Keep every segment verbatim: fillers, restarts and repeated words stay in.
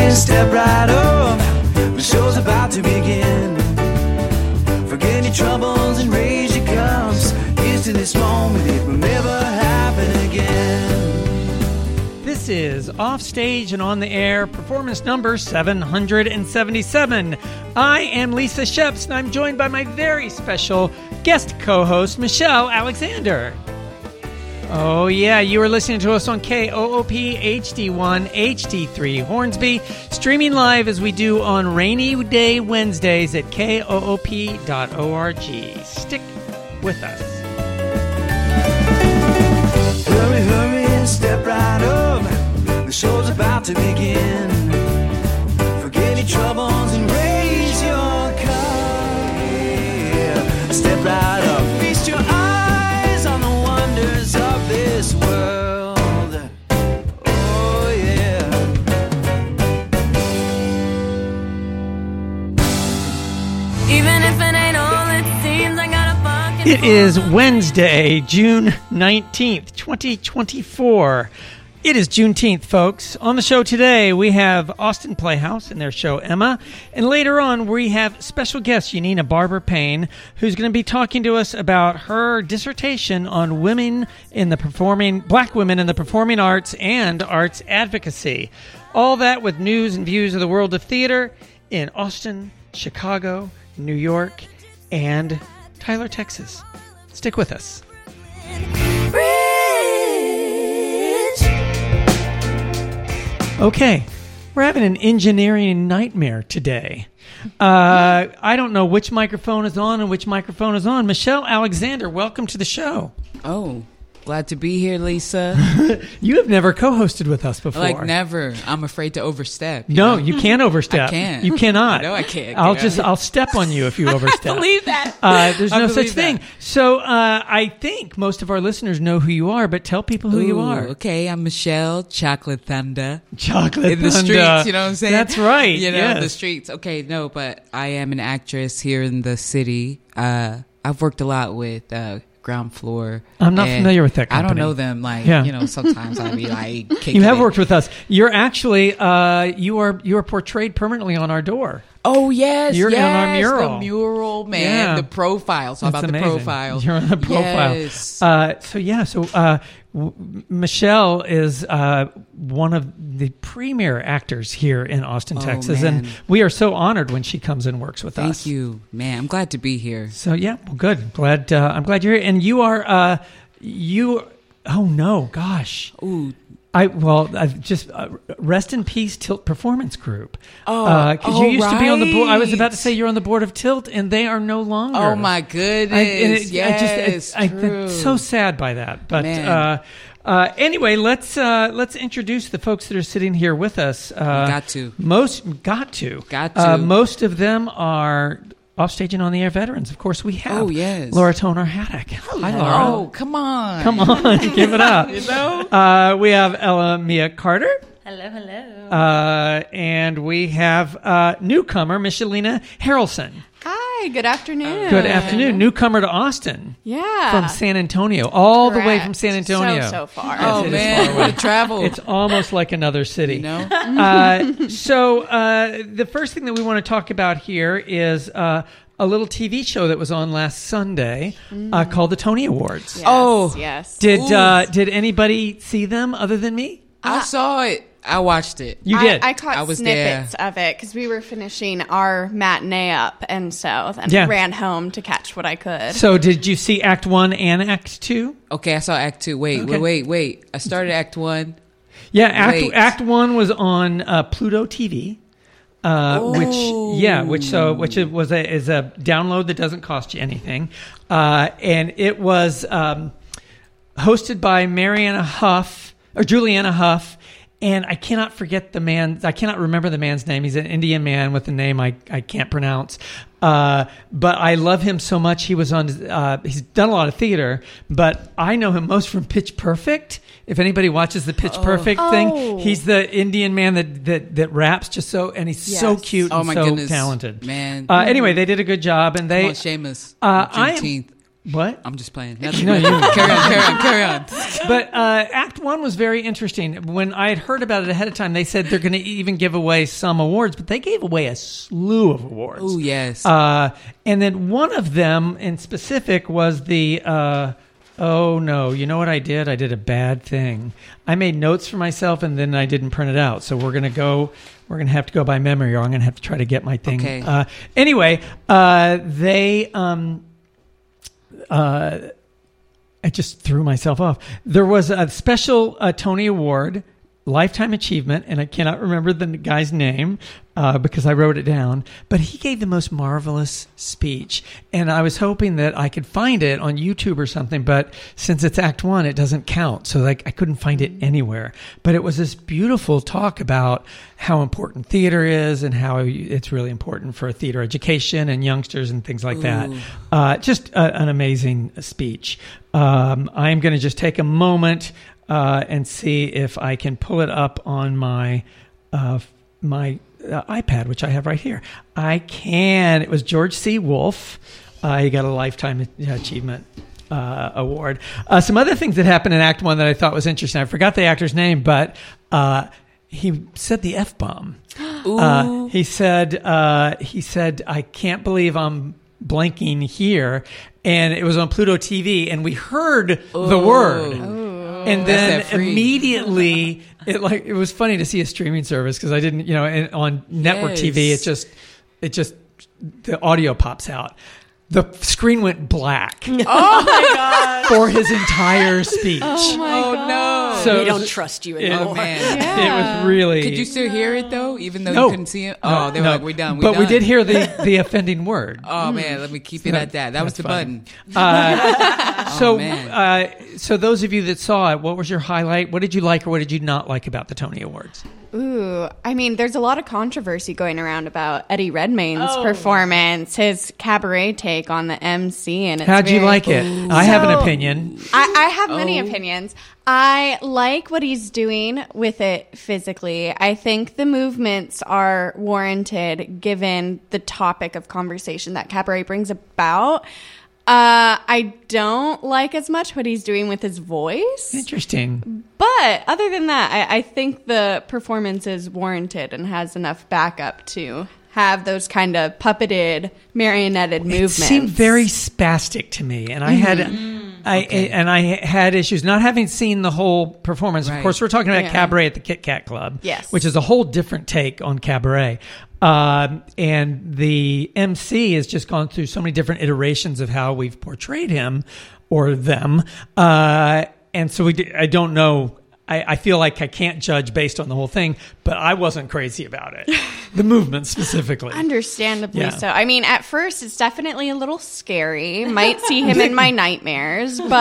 hurry, step right up. The show's about to begin. Forget your troubles and raise your cups. Here's to this moment, it will never happen again. This is Offstage and On the Air, performance number seven hundred seventy-seven. I am Lisa Sheps, and I'm joined by my very special guest co-host, Michelle Alexander. Oh, yeah, you are listening to us on K O O P H D one, H D three Hornsby, streaming live as we do on rainy day Wednesdays at K O O P dot org. Stick with us. Hurry, hurry, step right up. The show's about to begin. Forget your troubles and raise your cup. Yeah. Step right up. Feast your eyes on the wonders of this world. Oh, yeah. Even if it ain't all it seems, I got a bucket. It is Wednesday, June nineteenth, twenty twenty-four. It is Juneteenth, folks. On the show today, we have Austin Playhouse and their show Emma. And later on, we have special guest Yanina Barber-Payne, who's going to be talking to us about her dissertation on women in the performing, black women in the performing arts and arts advocacy. All that with news and views of the world of theater in Austin, Chicago, New York, and Tyler, Texas. Stick with us. Okay, we're having an engineering nightmare today. Uh, I don't know which microphone is on and which microphone is on. Michelle Alexander, welcome to the show. Oh, glad to be here, Lisa. You have never co-hosted with us before. Like never. I'm afraid to overstep. You no, know? you can't overstep. I can't. You cannot. No, I can't. I'll Yeah. just I'll step on you if you overstep. I believe that. Uh, there's I no such believe thing. that. So uh, I think most of our listeners know who you are, but tell people who Ooh, you are. Okay, I'm Michelle Chocolate Thunder. Chocolate in the Thunder. streets, you know what I'm saying? That's right. You know, yes. the streets. Okay, no, but I am an actress here in the city. Uh, I've worked a lot with uh, Ground Floor. I'm not and familiar with that I don't company. know them. Like, Yeah. you know, sometimes I'll be like, kicking You have it. worked with us. You're actually uh, you are you are portrayed permanently on our door. Oh, yes. You're yes, on our mural. The mural, man. Yeah. The profile. So That's about amazing. the profile. You're on the profile. Yes. Uh, so yeah, so uh, w- Michelle is uh, one of the premier actors here in Austin, Oh, Texas, man. and we are so honored when she comes and works with Thank us. you, man. I'm glad to be here. So yeah, well, good. Glad uh, I'm glad you're here, and you are uh, you. Oh no, gosh. Ooh. I well, I've just uh, rest in peace, Tilt Performance Group. Oh, because oh, you used to be on the board. I was right. about to say you're on the board of Tilt, and they are no longer. Oh, my goodness. I, and it, yes, I just, I, I, true. I'm so sad by that. But Man. uh, uh, anyway, let's uh, let's introduce the folks that are sitting here with us. Uh, Got to. Most got to. Got Uh, to. most of them are Offstage and On the Air veterans. Of course, we have. Oh, yes. Laura Toner Haddock. Hi, Laura. Oh, come on. Come on, give it up. You know? Uh, we have Ella Mia Carter. Hello, hello. Uh, and we have uh, newcomer Michelina Harrelson. Hi, good afternoon. Good afternoon. Newcomer to Austin Yeah. from San Antonio, all the way Correct. from San Antonio. So, so far. Oh, it is man. far away. What a travel. It's almost like another city. You know? Uh, so uh, the first thing that we want to talk about here is uh, a little T V show that was on last Sunday uh, called the Tony Awards. Yes, Oh. yes. Did Ooh. uh, did anybody see them other than me? I saw it. I watched it. You did. I, I caught I was snippets of it because we were finishing our matinee up, and so then Yeah. ran home to catch what I could. So did you see Act One and Act Two? Okay, I saw Act Two. Wait, Okay. wait, wait, wait. I started Act One. Yeah, Act Wait. Act One was on uh, Pluto T V. Uh, which yeah, which so which it was a is a download that doesn't cost you anything, uh, and it was um, hosted by Mariana Huff or Juliana Huff, and I cannot forget the man. I cannot remember the man's name. He's an Indian man with a name I, I can't pronounce, uh, but I love him so much. He was on. Uh, he's done a lot of theater, but I know him most from Pitch Perfect. If anybody watches the Pitch Perfect thing, Oh. he's the Indian man that, that, that raps just so, and he's so Yes. cute Oh, and my so goodness. talented. Man. Uh, anyway, they did a good job, and Come they. on, Seamus. Uh, I am- Juneteenth. What? I'm just playing. Nothing. No, you- carry on, carry on, carry on. But uh, Act One was very interesting. When I had heard about it ahead of time, they said they're going to even give away some awards, but they gave away a slew of awards. Oh, yes. Uh, and then one of them in specific was the, uh, oh no, you know what I did? I did a bad thing. I made notes for myself and then I didn't print it out. So we're going to go, we're going to have to go by memory or I'm going to have to try to get my thing. Okay. Uh, anyway, uh, they, um, uh, I just threw myself off. There was a special uh, Tony Award, Lifetime Achievement, and I cannot remember the guy's name uh, because I wrote it down, but he gave the most marvelous speech. And I was hoping that I could find it on YouTube or something, but since it's Act One, it doesn't count. So like I couldn't find it anywhere. But it was this beautiful talk about how important theater is and how it's really important for theater education and youngsters and things like that. Uh, just a, an amazing speech. Um, I'm going to just take a moment Uh, and see if I can pull it up on my uh, my uh, iPad, which I have right here. I can. It was George C. Wolfe. Uh, he got a Lifetime Achievement uh, Award. Uh, some other things that happened in Act One that I thought was interesting. I forgot the actor's name, but uh, he said the F-bomb. Uh, he said, uh, he said, I can't believe I'm blanking here. And it was on Pluto T V, and we heard the word. And then That's that free. immediately, it like it was funny to see a streaming service because I didn't, you know, and on network Yes. T V, it just, it just, the audio pops out. The screen went black. Oh my God. For his entire speech. Oh my Oh, God. no. So we it don't was- trust you it- anymore. Oh, man. It was really. Could you still hear it, though, even though No. you couldn't see it? Oh, they were No. like, we done, we But done. we did hear the, the offending word. Oh, man, let me keep it at that. That was That's the funny. button. Uh, so, Oh, man. uh, so those of you that saw it, what was your highlight? What did you like or what did you not like about the Tony Awards? Ooh, I mean, there's a lot of controversy going around about Eddie Redmayne's Oh. performance, his cabaret take on the M C, and it's How'd you very- like it? I have an So- opinion. I, I have many Oh. opinions. I like what he's doing with it physically. I think the movements are warranted given the topic of conversation that cabaret brings about. Uh, I don't like as much what he's doing with his voice. Interesting. But other than that, I, I think the performance is warranted and has enough backup to have those kind of puppeted, marionetted It movements. seemed very spastic to me, and I had, I Okay. and I had issues not having seen the whole performance. Of Right. course, we're talking about Yeah. Cabaret at the Kit Kat Club, Yes. which is a whole different take on cabaret. Um, and the M C has just gone through so many different iterations of how we've portrayed him or them, uh, and so we. d- I don't know. I, I feel like I can't judge based on the whole thing, but I wasn't crazy about it. The movement specifically. Understandably Yeah. so. I mean, at first, it's definitely a little scary. Might see him in my nightmares, but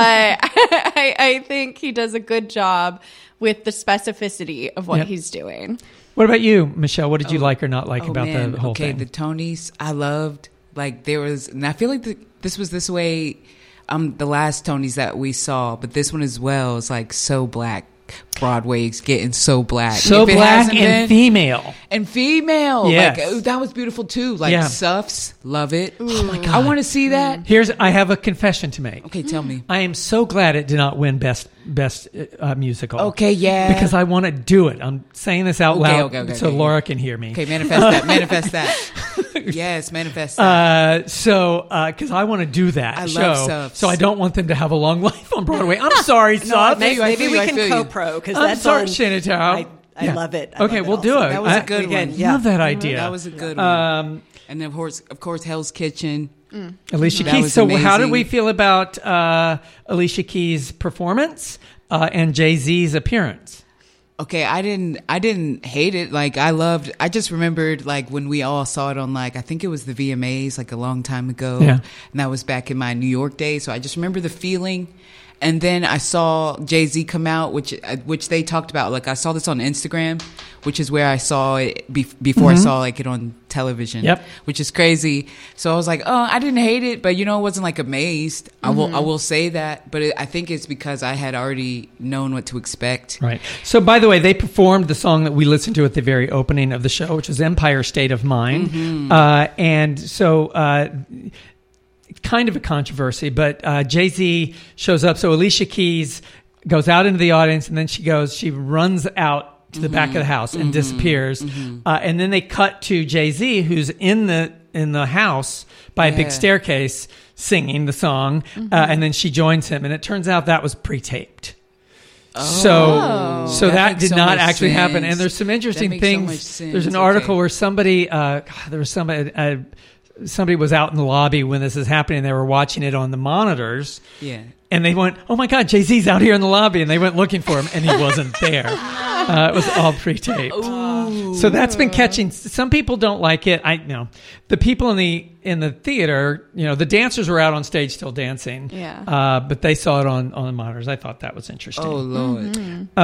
I, I think he does a good job with the specificity of what Yep. he's doing. What about you, Michelle? What did you like or not like Oh, about man. the whole okay, thing? the Tonys, I loved. Like, there was, and I feel like the, this was this way, um, the last Tonys that we saw, but this one as well is like so black. Broadway's getting so black. so If it black hasn't and been- female. and female. Yes. Like, oh, that was beautiful too. Like, Yeah. Suffs, love it. Oh my God. I want to see that. Here's I have a confession to make. Okay, tell me. I am so glad it did not win best best uh, musical. Okay, yeah. Because I want to do it. I'm saying this out Okay, loud okay, okay, so okay. Laura can hear me. Okay, manifest that. Manifest that. Yes, manifest that. Uh, so, because I want to do that I show, love Subs. so I don't want them to have a long life on Broadway. I'm sorry, No, Subs. maybe, I maybe feel we you, I can feel you. co-pro because I'm that's sorry, on, Shannon Tao. I, I Yeah. love it. I Okay, love we'll it do also. it. That was a I- good Again, one. yeah. Love that idea. That was a good one. Um, And then, of course, of course, Hell's Kitchen. Alicia That Keys. was So, how did amazing. we feel about uh, Alicia Keys' performance uh, and Jay Z's appearance? Okay, I didn't I didn't hate it. Like, I loved I just remembered like when we all saw it on, like, I think it was the V M As like a long time ago. Yeah. And that was back in my New York days, so I just remember the feeling. And then I saw Jay-Z come out, which uh, which they talked about. Like, I saw this on Instagram, which is where I saw it be- before I saw like it on television. Yep. Which is crazy. So I was like, oh, I didn't hate it, but you know, I wasn't like amazed. I will I will say that, but it, I think it's because I had already known what to expect. Right. So, by the way, they performed the song that we listened to at the very opening of the show, which was Empire State of Mind. Uh, and so, uh, kind of a controversy, but uh, Jay-Z shows up. So Alicia Keys goes out into the audience, and then she goes, she runs out to the mm-hmm. back of the house and mm-hmm. disappears. Mm-hmm. Uh, and then they cut to Jay-Z, who's in the in the house by yeah. a big staircase singing the song, mm-hmm. uh, and then she joins him. And it turns out that was pre-taped. Oh, so, so that, that did so not actually sense. happen. And there's some interesting things. So there's an okay. article where somebody, uh, God, there was somebody, uh, somebody was out in the lobby when this is happening. They were watching it on the monitors. Yeah. And they went, "Oh my God, Jay-Z's out here in the lobby," and they went looking for him, and he wasn't there. Uh, it was all pre-taped. Ooh. So that's been catching. Some people don't like it. I you know the people in the in the theater. You know, the dancers were out on stage still dancing. Yeah. Uh, but they saw it on on the monitors. I thought that was interesting. Oh Lord. Mm-hmm.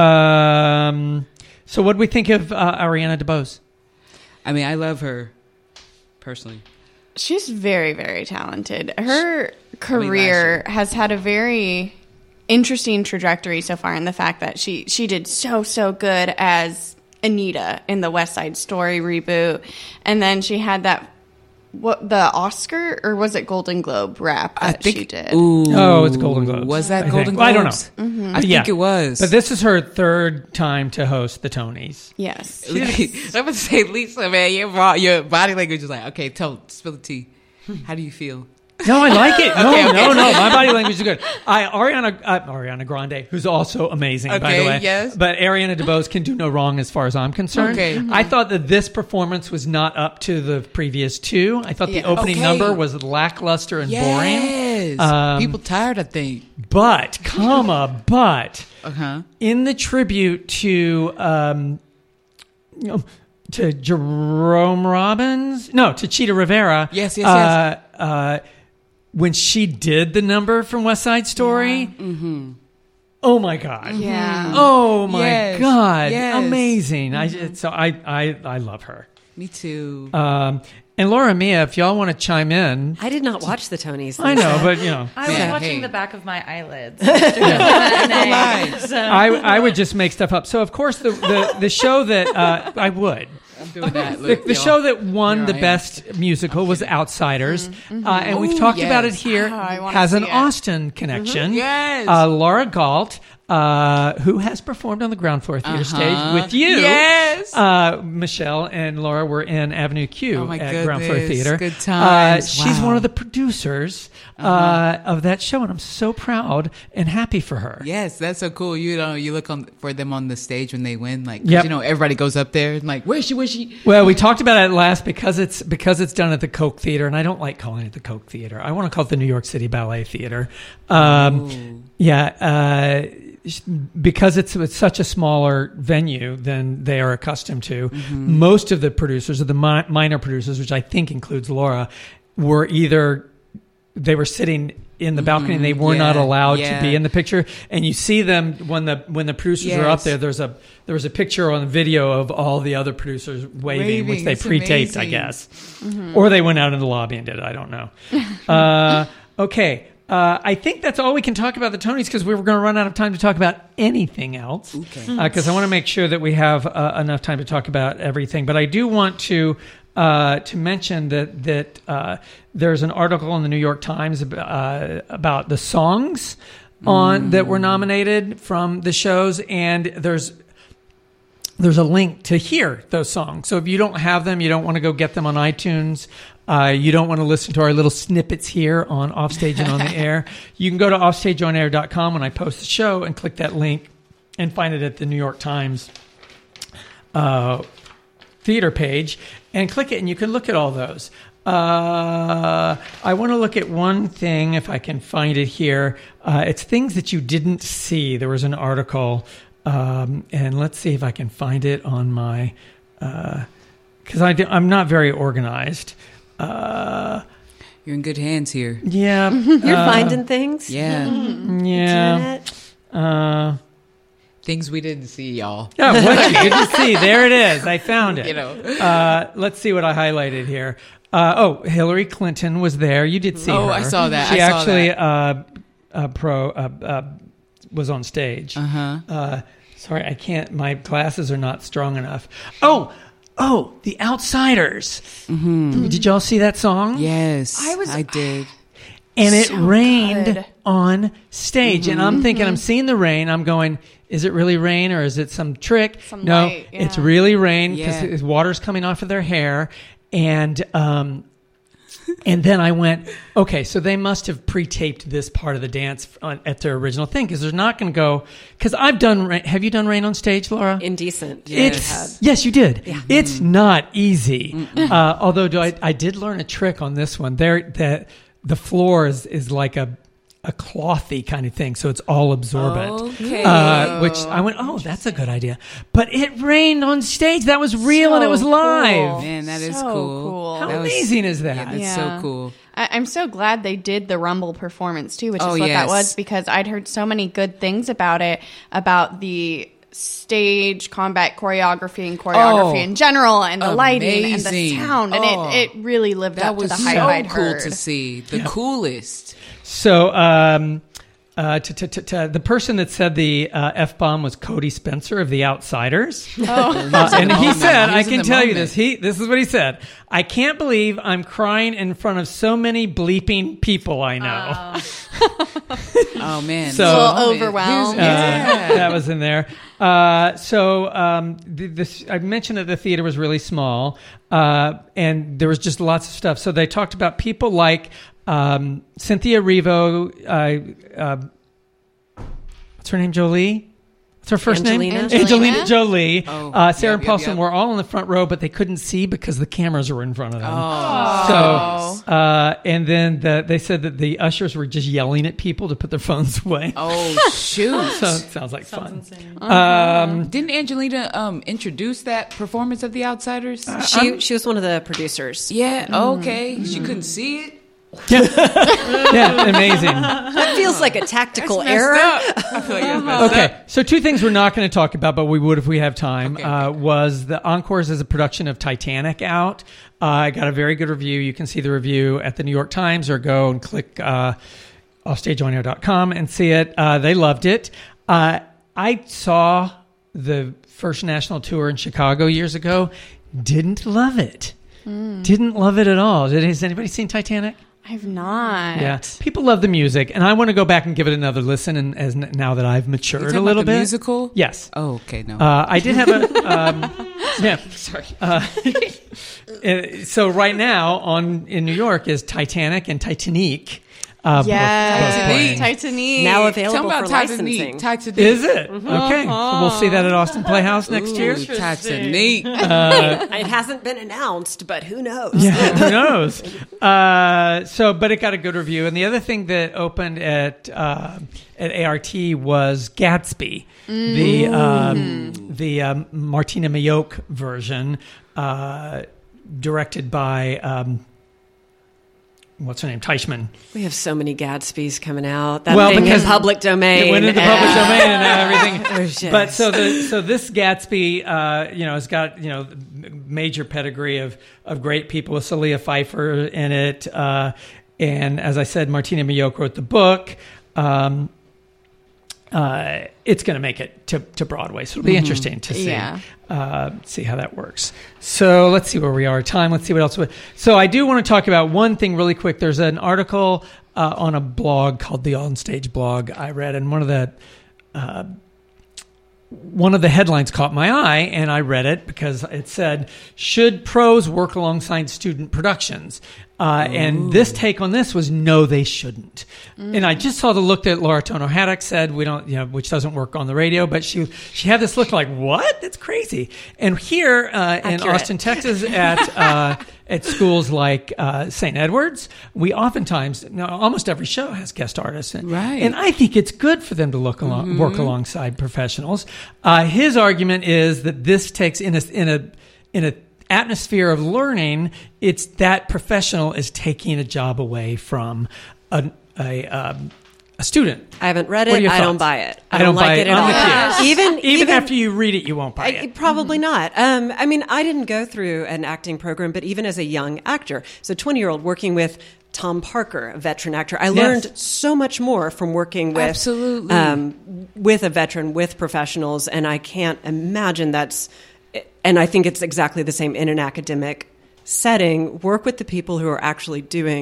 Um. So what do we think of uh, Ariana DeBose? I mean, I love her personally. She's very, very talented. Her career has had a very interesting trajectory so far in the fact that she, she did so, so good as Anita in the West Side Story reboot. And then she had that, what, the Oscar, or was it Golden Globe rap that I think, she did? Ooh, oh, it's Golden Globes. Was that I Golden think. Well, Globes? I don't know. Mm-hmm. I yeah. think it was. But this is her third time to host the Tonys. Yes. I'm going to say, Lisa, man, your, your body language is like, okay, tell, spill the tea. How do you feel? No, I like it. No, okay, okay. no, no. My body language is good. I Ariana uh, Ariana Grande, who's also amazing, okay, by the way. Yes. But Ariana DeBose can do no wrong as far as I'm concerned. Okay. Mm-hmm. I thought that this performance was not up to the previous two. I thought yeah. the opening okay. number was lackluster and yes. boring. Yes. Um, People tired, I think. But, comma, but uh-huh. in the tribute to um, you know, to Jerome Robbins, no, to Cheetah Rivera. Yes, yes, uh, yes. Uh, when she did the number from West Side Story, yeah. mm-hmm. oh my God. Yeah. Oh my yes. God. Yes. Amazing. Mm-hmm. I, so I, I, I love her. Me too. Um, and Laura Mia, if y'all want to chime in. I did not watch the Tonys. I know, but you know. I was Man, watching hey. the back of my eyelids. Right. So. I, I would just make stuff up. So, of course, the, the, the show that uh, I would. I'm doing that. The, Look, the y'all. show that won Here the I am. best musical was Outsiders. Mm-hmm. Uh, and we've Ooh, talked yes. about it here. Oh, I wanna has see an it. Austin connection. Yes. Uh, Laura Galt, uh, who has performed on the Ground Floor Theater Uh-huh. stage with you. Yes. Uh, Michelle and Laura were in Avenue Q Oh, my at Ground Floor goodness. Theater. Good times. Uh, she's Wow. one of the producers uh, Uh-huh. of that show, and I'm so proud and happy for her. Yes, that's so cool. You know, you look on for them on the stage when they win, like 'cause Yep. you know, everybody goes up there and like, where's she? Where's she? Well, we talked about it last because it's because it's done at the Koch Theater, and I don't like calling it the Koch Theater. I want to call it the New York City Ballet Theater. Um, yeah, uh, because it's, it's such a smaller venue than they are accustomed to. Mm-hmm. Most of the producers, or the mi- minor producers, which I think includes Laura, were either they were sitting in the balcony and they were Yeah, not allowed yeah. to be in the picture. And you see them when the when the producers are up Yes. there. There's a there was a picture on the video of all the other producers waving, Waving, which they it's pre-taped, I amazing. guess, or they went out in the lobby and did it. I don't know. uh, okay. Uh, I think that's all we can talk about the Tonys because we were going to run out of time to talk about anything else. Okay. Because I want to make sure that we have uh, enough time to talk about everything. But I do want to uh, to mention that that uh, there's an article in the New York Times about, uh, about the songs on mm. that were nominated from the shows, and there's there's a link to hear those songs. So if you don't have them, you don't want to go get them on iTunes. Uh, you don't want to listen to our little snippets here on Offstage and on the Air. You can go to offstage on air dot com when I post the show and click that link and find it at the New York Times uh, theater page and click it, and you can look at all those. Uh, I want to look at one thing, if I can find it here. Uh, it's things that you didn't see. There was an article, um, and let's see if I can find it on my, because uh, I'm not very organized. Uh, You're in good hands here. yeah. You're uh, finding things. Yeah. Yeah. Uh, Things we didn't see, y'all. oh, what you didn't see. There it is. I found it. You know. Uh, let's see what I highlighted here. Uh, oh, Hillary Clinton was there. You did see Oh, her. I saw that. She I saw actually that. Uh, uh, pro uh, uh, was on stage. Uh-huh. Uh, sorry, I can't. My glasses are not strong enough. Oh, oh, The Outsiders. Mm-hmm. Did y'all see that song? Yes, I was- I did. and it So rained good. on stage. And I'm thinking, I'm seeing the rain. I'm going, is it really rain or is it some trick? Some no, light, it's yeah. really rain because Yeah. water's coming off of their hair. And um, and then I went, okay, so they must have pre-taped this part of the dance on, at their original thing because there's not going to go. Because I've done. Ra- have you done rain on stage, Laura? Indecent. It's yes, you did. It's not easy. Uh, although do I, I did learn a trick on this one. There, that the floor is, is like a a clothy kind of thing, so it's all absorbent. Okay. Uh, which I went, oh, that's a good idea. But it rained on stage. That was real So and it was live. cool. Man, that is So cool. cool. How That was- amazing is that? Yeah, that's Yeah. so cool. I, I'm so glad they did the Rumble performance too, which is Oh, what that yes. was, because I'd heard so many good things about it, about the stage combat choreography and choreography Oh, in general, and the lighting and the amazing. sound, and Oh, it, it really lived That up was to the so hype I'd cool heard. to see. The coolest. So, um, uh, t- t- t- t- the person that said the uh, F bomb was Cody Spencer of The Outsiders. Uh, and he moment. said, He I was in can the tell you moment. this. He, this is what he said. I can't believe I'm crying in front of so many bleeping people I know. Oh man, So- A little Oh, man. overwhelmed. Uh, Yeah. that was in there. Uh, so um, the, this, I mentioned that the theater was really small, uh, and there was just lots of stuff. So they talked about people like um, Cynthia Erivo. Uh, uh, what's her name? Jolie. What's her first Angelina. name? Angelina. Angelina Jolie. Oh, uh, Sarah yep, and yep, Paulson yep. were all in the front row, but they couldn't see because the cameras were in front of them. Oh, So, uh, and then the, they said that the ushers were just yelling at people to put their phones away. oh shoot! So it sounds like fun. Um, Didn't Angelina um, introduce that performance of The Outsiders? She she was one of the producers. yeah. Okay. She couldn't see it. Yeah, amazing. That feels like a tactical That's error. messed up. I feel like it's messed Okay, up. so two things we're not going to talk about, but we would if we have time. Okay, uh, okay. was the Encores is a production of Titanic out. Uh, I got a very good review. You can see the review at the New York Times or go and click uh, off stage on air dot com and see it. Uh, they loved it. Uh, I saw the first national tour in Chicago years ago. Didn't love it. Didn't love it at all. Did, has anybody seen Titanic? I've not. Yeah, people love the music, and I want to go back and give it another listen. And as now that I've You matured talking a about little the bit, musical? yes. Oh, okay. No. Uh, I did have a um, yeah. Sorry. Uh, uh, so right now on in New York is Titanic and Titanic. Uh, both- both Yes. playing. Titanic. Now Tell available me about for Titanic. licensing. Titanic. Is it okay? So we'll see that at Austin Playhouse next year. Ooh, Titanic. It hasn't been announced, but who knows? Yeah, who knows? Uh, so, but it got a good review. And the other thing that opened at uh, at A R T was Gatsby, the um, the um, Martina Mayock version, uh, directed by um, what's her name, Teichman. We have so many Gatsbys coming out. That Well, thing because in public domain. It went into public and- domain and everything. There's just- But so the so this Gatsby, uh, you know, has got you know major pedigree of of great people with Celia Pfeiffer in it, uh, and as I said, Martina Mayock wrote the book. Um, uh, it's going to make it to, to Broadway, so it'll be interesting to see Yeah. uh, see how that works. So let's see where we are. Time. Let's see what else. we- So I do want to talk about one thing really quick. There's an article uh, on a blog called the Onstage Blog I read, and one of the uh, one of the headlines caught my eye, and I read it because it said, "Should pros work alongside student productions?" Uh, and this take on this was, no, they shouldn't. And I just saw the look that Laura Tono Haddock said, we don't, you know, which doesn't work on the radio, but she she had this look like, what? That's crazy. And here uh, in Accurate. Austin, Texas, at uh, at schools like uh, Saint Edward's, we oftentimes, no, almost every show has guest artists. And, Right. and I think it's good for them to look along, work alongside professionals. Uh, his argument is that this takes in a in a in a atmosphere of learning, it's that professional is taking a job away from a a, um, a student. I haven't read What are it. your I don't thoughts? buy it. I, I don't, don't like buy it it. at I'm all. with you. Even, Even even after you read it, you won't buy I, it. probably not. Um, I mean, I didn't go through an acting program, but even as a young actor, so twenty-year-old working with Tom Parker, a veteran actor, I learned so much more from working with Absolutely. um, with a veteran, with professionals, and I can't imagine that's. And I think it's exactly the same in an academic setting. Work with the people who are actually doing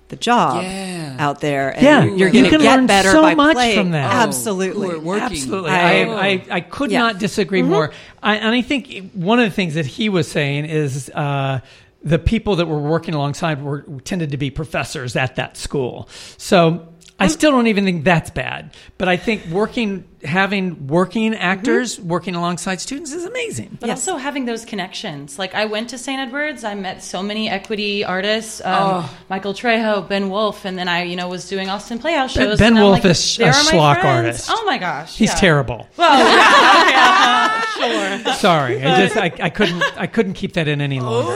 the job Yeah. out there. And Yeah. you're You going to can get learn better so by much playing. from that. Oh, Absolutely. who are working. Absolutely. I- I, I, I could Yeah. not disagree more. I, and I think one of the things that he was saying is uh, the people that were working alongside were tended to be professors at that school. So I still don't even think that's bad. But I think working, having working actors working alongside students is amazing. But also having those connections. Like I went to Saint Edward's, I met so many equity artists, um, Michael Trejo, Ben Wolf, and then I, you know, was doing Austin Playhouse Ben- shows. Ben and I'm Wolf like, is there a are my schlock friends. artist. Oh my gosh, He's yeah. terrible. Well, yeah, yeah, sure. Sorry, I just I, I couldn't I couldn't keep that in any longer.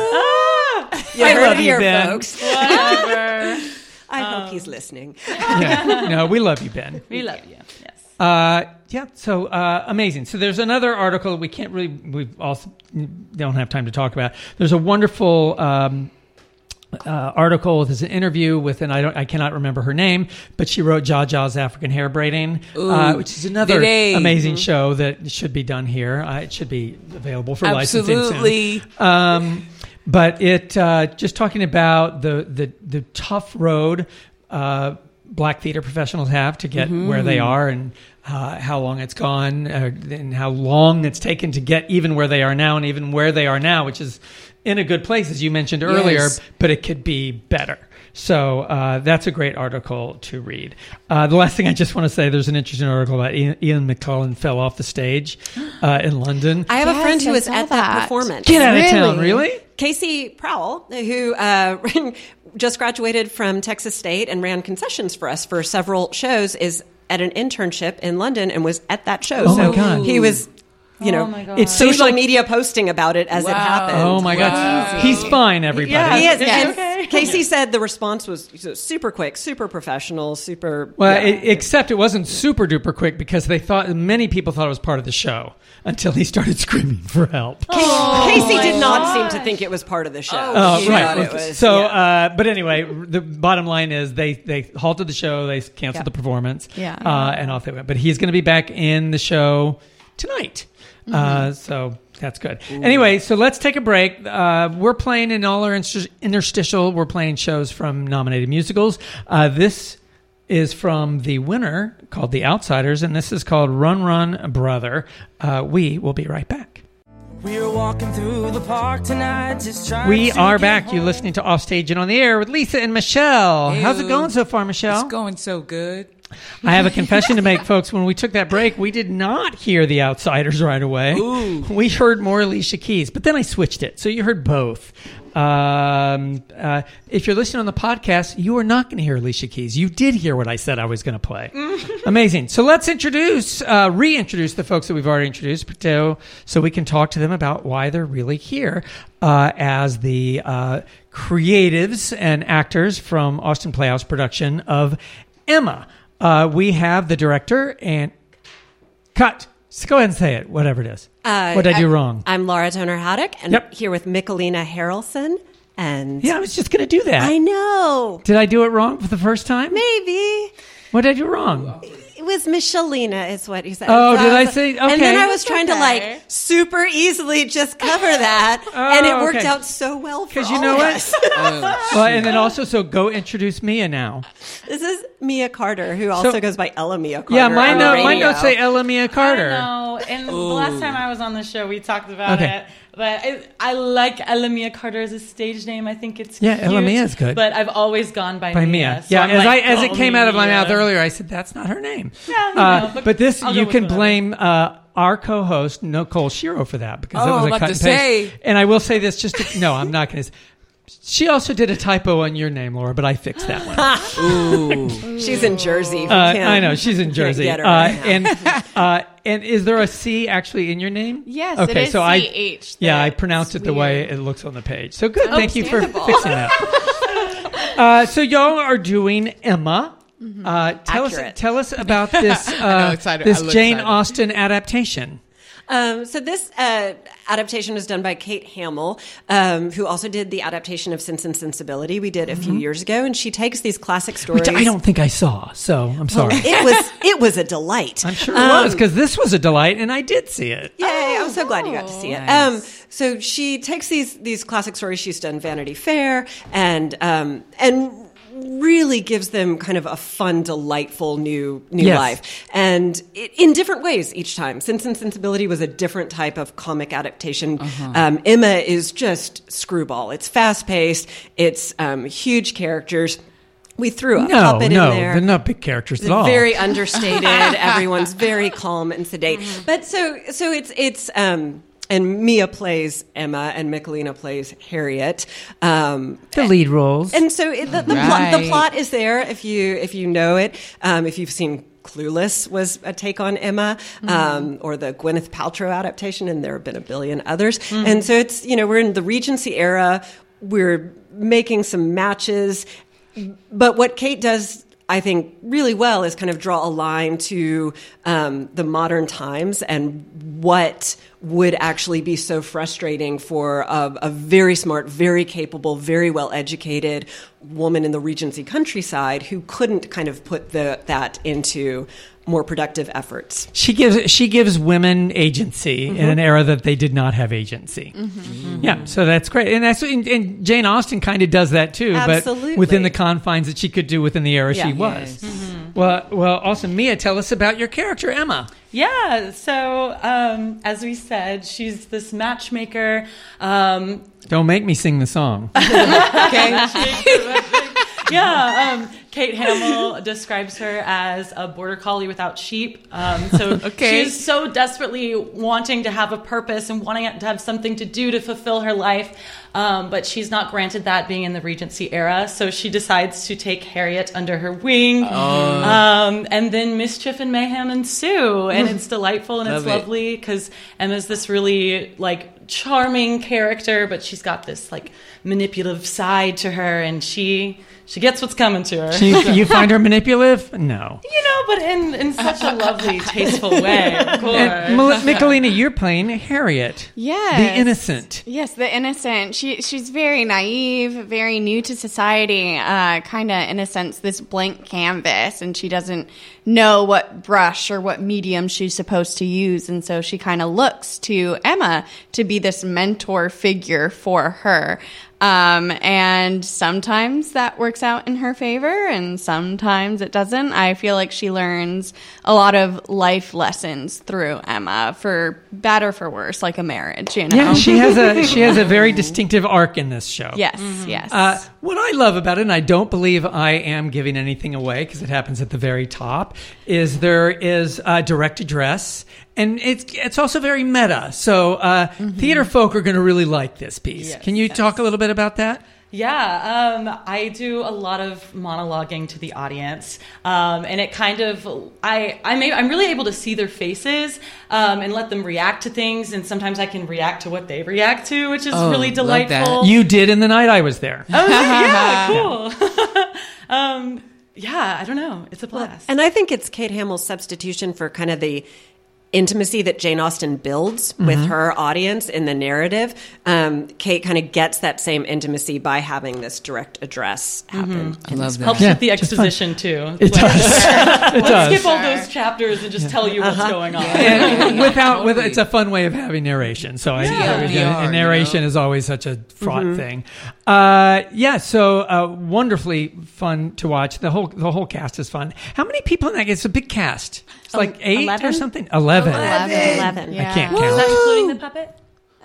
You I heard love it you, here, Ben. folks. Whatever. I hope he's listening. Yeah. No, we love you, Ben. We love you. Yes. Uh, yeah, so uh, amazing. So there's another article we can't really, we also don't have time to talk about. There's a wonderful um, uh, article. There's an interview with, and I don't, I cannot remember her name, but she wrote Jaja's African Hair Braiding, uh, which is another Did amazing show that should be done here. Uh, it should be available for licensing Absolutely. soon. Um, but it uh, just talking about the the the tough road uh, black theater professionals have to get where they are, and uh, how long it's gone, uh, and how long it's taken to get even where they are now, and even where they are now, which is in a good place, as you mentioned earlier, Yes. but it could be better. So uh, that's a great article to read. Uh, the last thing I just want to say, there's an interesting article about Ian, Ian McCullen fell off the stage uh, in London. I have a Yes, friend who I was saw at that, that. performance. Get out of town, Really? really? Casey Prowell, who uh, just graduated from Texas State and ran concessions for us for several shows, is at an internship in London and was at that show. Oh, my so God. he was, you know, Oh, my God. It's social like- media posting about it as it Wow. happened. Oh my Wow. God, he's fine, everybody. Yeah. He is. Yes. And Okay. Casey said the response was super quick, super professional, super. Well, yeah. it, except it wasn't super duper quick because they thought many people thought it was part of the show until he started screaming for help. Casey did not seem to think it was part of the show. Oh, He right. thought it was- so, yeah. uh, but anyway, the bottom line is they they halted the show, they canceled Yeah. the performance, Yeah. uh, and off they went. But he's going to be back in the show tonight, Mm-hmm. uh, so that's good. Anyway, so let's take a break. Uh, we're playing in all our inter- interstitial. We're playing shows from nominated musicals. Uh, this is from the winner called The Outsiders, and this is called Run Run Brother. Uh, we will be right back. We're walking through the park tonight, just trying We to are get back. home. You're listening to Offstage and on the Air with Lisa and Michelle. How's it Ew. going so far, Michelle? It's going so good. I have a confession to make, folks. When we took that break, we did not hear The Outsiders right away. Ooh. We heard more Alicia Keys, but then I switched it. So you heard both. Um, uh, if you're listening on the podcast, you are not going to hear Alicia Keys. You did hear what I said I was going to play. Amazing. So let's introduce, uh, reintroduce the folks that we've already introduced to, so we can talk to them about why they're really here uh, as the uh, creatives and actors from Austin Playhouse production of Emma. Uh, we have the director and cut. Just go ahead and say it, whatever it is. Uh, what did I do I- wrong? I'm Laura Toner Haddock, and Yep. here with Michelina Harrelson. And Yeah, I was just going to do that. I know. Did I do it wrong for the first time? Maybe. What did I do wrong? It was Michelina, is what you said. Oh, So did I was- say- And then okay. I was trying to okay. like super easily just cover that, and it worked okay. out so well for 'Cause you all know of what? us. Oh, Well, and then also, so go introduce Mia now. This is Mia Carter, who also So- goes by Ella Mia Carter. Yeah, my on note, the my radio. notes say Ella Mia Carter. No, and the last time I was on the show, we talked about Okay. it. But I, I like Elamia Carter as a stage name. I think it's Yeah, cute, Elamia is good. But I've always gone by, By Mia. Mia. So Yeah, I'm as, like, I, as it call came me out of my Mia. mouth earlier, I said, that's not her name. Yeah, you Uh, know, but, but this, I'll you go with can whatever. blame uh, our co-host, Nicole Shiro, for that, because that Oh, was a I'm about cut to and paste. say. And I will say this, just to, no, I'm not going to. She also did a typo on your name, Laura, but I fixed that one. ooh. She's in Jersey. We Uh, can't- I know, she's in can't Jersey. get her Uh, right now. and uh, and is there a C actually in your name? Yes, Okay, it is so I- C H. Yeah, I That's pronounced it the way weird. it looks on the page. So good. Thank you for Understandable. fixing that. uh, so y'all are doing Emma. Uh, tell us Accurate. tell us about this uh, excited. this I look Jane excited. Austen adaptation. Um, so this uh, adaptation was done by Kate Hamill, um, who also did the adaptation of Sense and Sensibility we did a few years ago, and she takes these classic stories. Mm-hmm. Which I don't think I saw, so I'm sorry. It was it was a delight. I'm sure it was, because this was a delight, and I did see it. Yay! I'm so glad you got to see it. Nice. Um, so she takes these these classic stories. She's done Vanity Fair, and um, and really gives them kind of a fun, delightful new new Yes. life, and it, in different ways each time. Sense and Sensibility was a different type of comic adaptation. Uh-huh. Um, Emma is just screwball. It's fast paced. It's um, huge characters. We threw a No, puppet no, in there. they're not big characters at all. Very understated. Everyone's very calm and sedate. But so so it's it's um and Mia plays Emma and Michelina plays Harriet. Um the lead roles. and so it, the, the, Right. plot, the plot is there if you if you know it. Um, if you've seen Clueless was a take on Emma, um, or the Gwyneth Paltrow adaptation, and there have been a billion others. And so it's, you know, we're in the Regency era. We're making some matches. But what Kate does, I think, really well is kind of draw a line to um, the modern times and what would actually be so frustrating for a, a very smart, very capable, very well-educated woman in the Regency countryside who couldn't kind of put the, that into more productive efforts. She gives she gives women agency in an era that they did not have agency. Yeah, so that's great, and that's and, and Jane Austen kind of does that too, Absolutely. but within the confines that she could do within the era Yeah. she was. Yes. Well, well, awesome. Mia, tell us about your character, Emma. Yeah, so um, as we said, she's this matchmaker. Um, Don't make me sing the song. yeah, um, Kate Hamill describes her as a border collie without sheep. Um, so Okay. she's so desperately wanting to have a purpose and wanting to have something to do to fulfill her life. Um, but she's not granted that being in the Regency era. So she decides to take Harriet under her wing. Um, and then mischief and mayhem ensue. And it's delightful and it's Love it. lovely because Emma's this really like charming character, but she's got this like manipulative side to her, and she she gets what's coming to her. She, you find her manipulative? No. You know, but in, in such a lovely, tasteful way, of course. And Mel- Michelina, you're playing Harriet. Yes. The innocent. Yes, the innocent. She she's very naive, very new to society, uh, kind of in a sense this blank canvas, and she doesn't know what brush or what medium she's supposed to use, and so she kind of looks to Emma to be this mentor figure for her. Um, and sometimes that works out in her favor and sometimes it doesn't. I feel like she learns a lot of life lessons through Emma, for better, for worse, like a marriage, you know? Yeah, she has a she has a very distinctive arc in this show. Yes, yes. Uh, what I love about it, and I don't believe I am giving anything away because it happens at the very top, is there is a direct address, and it's it's also very meta. So uh, theater folk are going to really like this piece. Yes, Can you yes. talk a little bit about that? Yeah, um, I do a lot of monologuing to the audience, um, and it kind of I I'm, a, I'm really able to see their faces um, and let them react to things, and sometimes I can react to what they react to, which is Oh, really love that. delightful. You did in the night I was there. Oh, yeah, cool. um, yeah, I don't know, it's a blast. And I think it's Kate Hamill's substitution for kind of the intimacy that Jane Austen builds with her audience in the narrative. Um, Kate kind of gets that same intimacy by having this direct address happen. I love that. Helps Yeah, with the just fun. exposition too. It does. It Let's does. skip all those chapters and just tell you what's going on. And without, with Totally. it's a fun way of having narration. So I, Yeah, I- V R, and narration you know? is always such a fraught thing. Uh, yeah, so uh, wonderfully fun to watch. The whole the whole cast is fun. How many people in that? It's a big cast. It's like eight or eleven? something. Eleven. Eleven. Eleven. Yeah. I can't Is count. that including the puppet?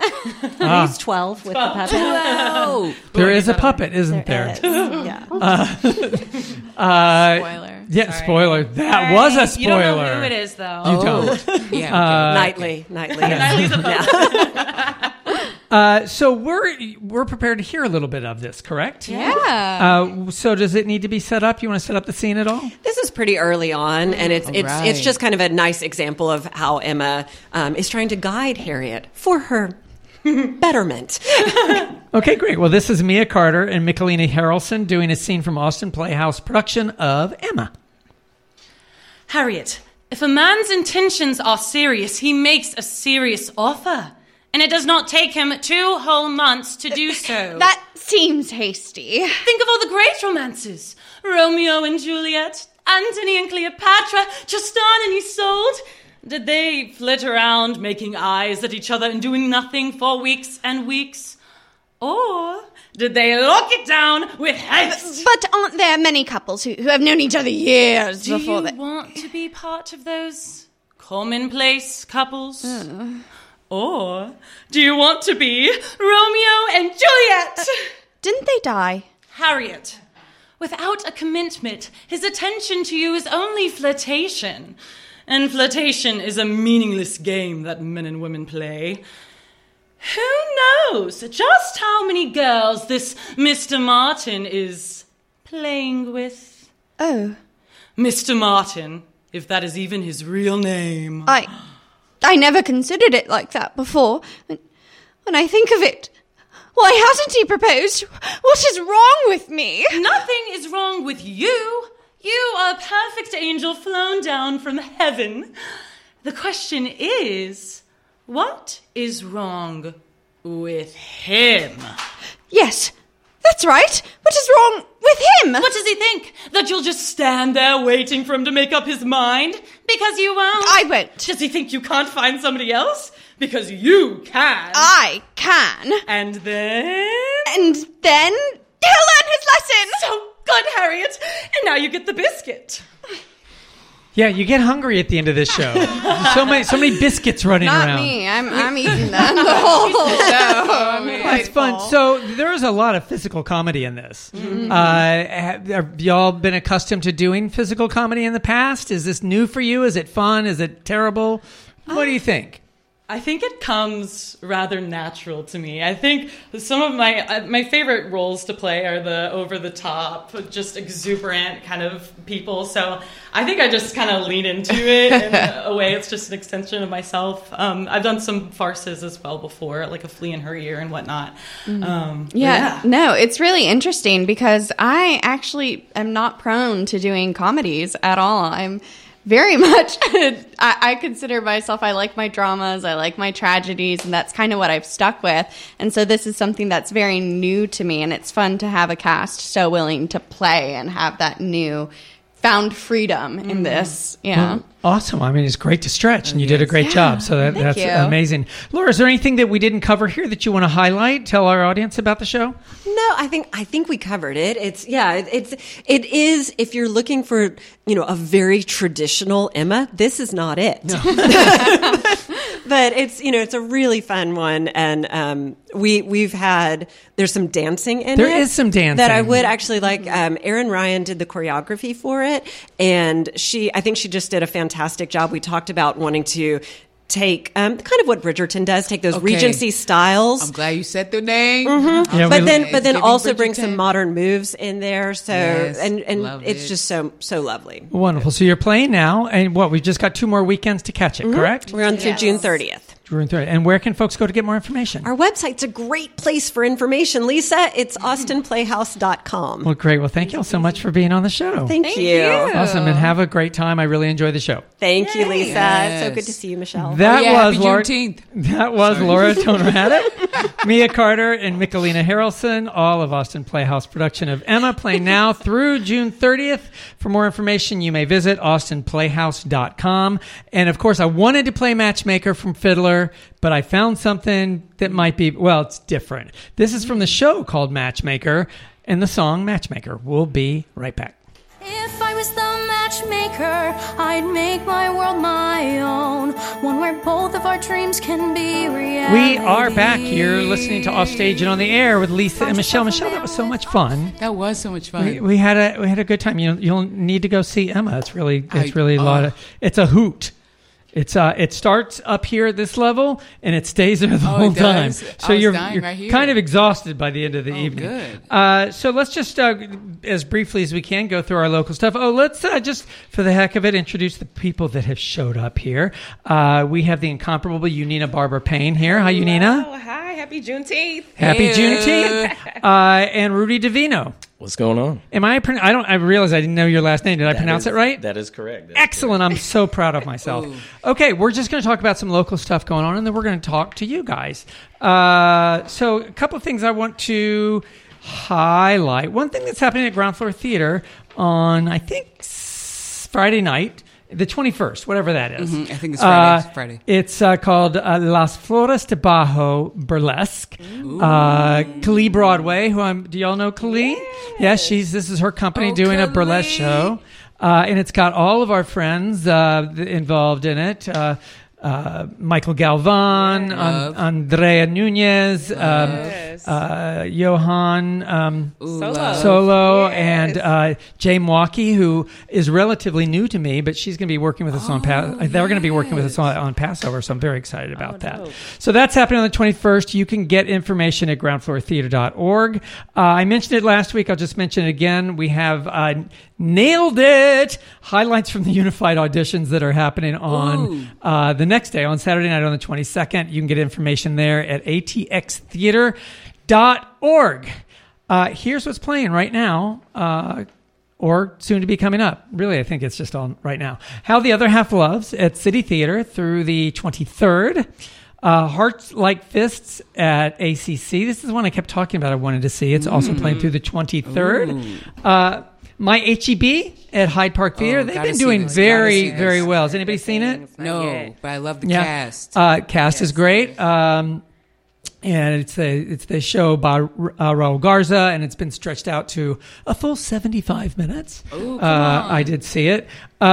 Ah, He's twelve with the puppet. Oh, there is a puppet, isn't there? Is. Yeah. Uh, Spoiler. yeah, Sorry. spoiler. That Sorry. was a spoiler. You don't know who it is, though. You don't. yeah. Uh, Nightly. Nightly. Nightly's a puppet. Uh, so we're we're prepared to hear a little bit of this, correct? Yeah. Uh, so does it need to be set up? You want to set up the scene at all? This is pretty early on, and it's it's Right. it's just kind of a nice example of how Emma um, is trying to guide Harriet for her betterment. Okay, great. Well, this is Mia Carter and Michelina Harrelson doing a scene from Austin Playhouse production of Emma. Harriet, if a man's intentions are serious, he makes a serious offer. And it does not take him two whole months to do so. That seems hasty. Think of all the great romances. Romeo and Juliet, Antony and Cleopatra, Tristan and Isolde. Did they flit around making eyes at each other and doing nothing for weeks and weeks? Or did they lock it down with haste? But aren't there many couples who, who have known each other years Do before you that? want to be part of those commonplace couples? Uh. Or do you want to be Romeo and Juliet? Uh, didn't they die? Harriet. Without a commitment, his attention to you is only flirtation. And flirtation is a meaningless game that men and women play. Who knows just how many girls this Mister Martin is playing with? Oh. Mister Martin, if that is even his real name. I I never considered it like that before. When, when I think of it, why hasn't he proposed? What is wrong with me? Nothing is wrong with you. You are a perfect angel flown down from heaven. The question is, what is wrong with him? Yes, that's right. What is wrong with him? What does he think? That you'll just stand there waiting for him to make up his mind? Because you won't. I won't. Does he think you can't find somebody else? Because you can. I can. And then? And then he'll learn his lesson. So good, Harriet. And now you get the biscuit. Yeah, you get hungry at the end of this show. so many, so many biscuits running Not around. me. I'm, I'm eating them the whole show. That's fun. So there's a lot of physical comedy in this. Mm-hmm. Uh, have, have y'all been accustomed to doing physical comedy in the past? Is this new for you? Is it fun? Is it terrible? What do you think? I think it comes rather natural to me. I think some of my uh, my favorite roles to play are the over-the-top, just exuberant kind of people. So I think I just kind of lean into it in a way. It's just an extension of myself. Um, I've done some farces as well before, like A Flea in Her Ear and whatnot. Mm. Um, yeah, yeah, no, it's really interesting because I actually am not prone to doing comedies at all. I'm very much, I, I consider myself, I like my dramas, I like my tragedies, and that's kind of what I've stuck with. And so this is something that's very new to me, and it's fun to have a cast so willing to play and have that new found freedom in this. Yeah. Well, awesome. I mean, it's great to stretch, and you did a great Yeah. job. So that, Thank that's you. amazing. Laura, is there anything that we didn't cover here that you want to highlight? Tell our audience about the show? No, I think I think we covered it. It's yeah, it, it's it is if you're looking for, you know, a very traditional Emma, this is not it. No. But it's, you know, it's a really fun one, and um, we we've had there's some dancing in There it. is some dancing. that I would actually like. Um, Erin Ryan did the choreography for it, and she I think she just did a fantastic job. We talked about wanting to take um, kind of what Bridgerton does, take those Okay. Regency styles. I'm glad you said the name. Mm-hmm. Yeah, but we- then, It's but then giving also bring Bridgerton. some modern moves in there. So, Yes, and and love it's it. just so so lovely. Wonderful. So you're playing now, and what? We've just got two more weekends to catch it, correct? We're on through June thirtieth. June thirtieth. And where can folks go to get more information? Our website's a great place for information, Lisa. It's austin playhouse dot com. Well, great. Well, thank you all so much for being on the show. Thank, you. Awesome. And have a great time. I really enjoyed the show. Thank you, Lisa. Yes. So good to see you, Michelle. That Oh, yeah, was happy Laura. Juneteenth. That was Laura Toner Haddock, Mia Carter, and Michelina Harrelson, all of Austin Playhouse production of Emma, playing now through June thirtieth. For more information, you may visit austin playhouse dot com. And of course, I wanted to play Matchmaker from Fiddler, but I found something that might be, well, it's different. This is from the show called Matchmaker, and the song Matchmaker. We'll be right back. If I was the matchmaker, I'd make my world my own. One where both of our dreams can be reality. We are back. You're listening to Offstage and on the Air with Lisa and Michelle. Michelle, that was so much fun. That was so much fun. We, we had a we had a good time. You you'll need to go see Emma. It's really it's I- really a lot oh. of it's a hoot. It's uh it starts up here at this level and it stays there the Oh, it whole time. does? So I was you're dying you're right here. kind of exhausted by the end of the Oh, evening. good. Uh, so let's just uh, as briefly as we can go through our local stuff. Oh, let's uh, just for the heck of it introduce the people that have showed up here. Uh, we have the incomparable Unina Barber Payne here. Hi, Unina. Oh, hi. Happy Juneteenth. Happy Hey. Juneteenth. Uh, and Rudy Divino. What's going on? Am I? Pron- I don't. I realize I didn't know your last name. Did I That pronounce is- it right? That is correct. That's Excellent. I'm so proud of myself. Okay, we're just going to talk about some local stuff going on, and then we're going to talk to you guys. Uh, so, a couple of things I want to highlight. One thing that's happening at Ground Floor Theater on, I think, s- Friday night the twenty-first, whatever that is. Mhm, I think it's Friday. Uh, Friday. It's uh, called uh, Las Flores de Bajo Burlesque. Uh, Kali Broadway, who I'm, do y'all know Kali? Yes. Yeah, she's, this is her company Oh, doing a Kali. burlesque show. Uh, and it's got all of our friends uh, th- involved in it. Uh, uh, Michael Galvan, Love. An- Andrea Nunez, um, Yes. uh, Johan um, Ooh, Solo. love. Solo, Yes. and uh, Jay Mwaki, who is relatively new to me, but she's going to be working with us on pa- they're going to be working with us on, on Passover, so I'm very excited about Oh, that. dope. So that's happening on the twenty-first. You can get information at ground floor theater dot org. Uh, I mentioned it last week. I'll just mention it again. We have uh, Nailed It! Highlights from the Unified auditions that are happening on uh, the next day, on Saturday night on the twenty-second. You can get information there at a t x theater dot org. Uh, here's what's playing right now, uh, or soon to be coming up. Really, I think it's just on right now. How the Other Half Loves at City Theater through the twenty-third. Uh, Hearts Like Fists at A C C. This is one I kept talking about I wanted to see. It's also playing through the twenty-third. Uh, My H E B at Hyde Park Theater. Oh, They've gotta been see doing this, very, gotta see this. very well. Has anybody seen it? No, but I love the Yeah. cast. Uh, cast is great. Um, and it's the it's the show by uh, Raul Garza, and it's been stretched out to a full seventy-five minutes. Ooh, come uh, on. I did see it,